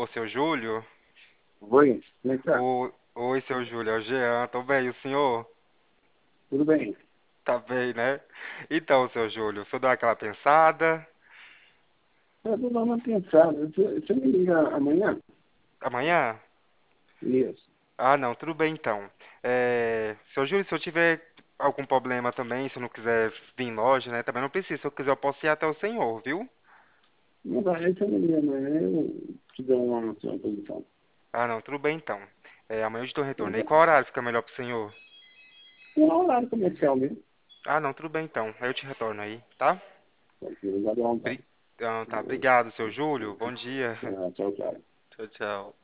Ô, seu Júlio? Oi, como é que tá? Oi, seu Júlio, é o Jean, tô bem, e o senhor? Tudo bem? Tá bem, né? Então, seu Júlio, o senhor deu aquela pensada? Eu tô dando uma pensada. Você me liga amanhã? Amanhã? Isso. Ah, não, tudo bem então. Seu Júlio, se eu tiver algum problema também, se eu não quiser vir em loja, né? Também não precisa, se eu quiser eu posso ir até o senhor, viu? Não vai, aí você me liga amanhã, eu te dou uma posição. Ah, não, tudo bem então. Amanhã eu te dou um Então, retorno. E tá. qual horário fica melhor pro senhor? Não é horário comercial mesmo. Ah, não, tudo bem então. Aí eu te retorno aí, tá? Tranquilo, já dá vontade. Então, tá, obrigado, seu Júlio. Bom dia. Tchau, tchau. Tchau, tchau.